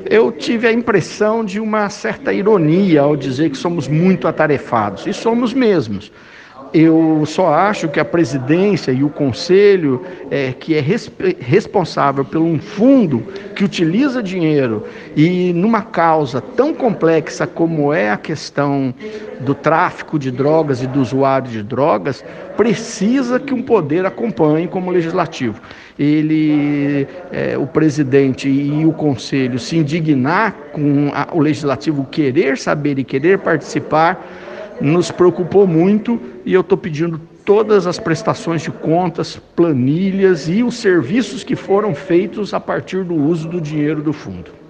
Eu tive a impressão de uma certa ironia ao dizer que somos muito atarefados, e somos mesmos. Eu só acho que a presidência e o conselho, que é responsável por um fundo que utiliza dinheiro e numa causa tão complexa como é a questão do tráfico de drogas e do usuário de drogas, precisa que um poder acompanhe como legislativo. O presidente e o conselho se indignar com o legislativo querer saber e querer participar, nos preocupou muito, e eu estou pedindo todas as prestações de contas, planilhas e os serviços que foram feitos a partir do uso do dinheiro do fundo.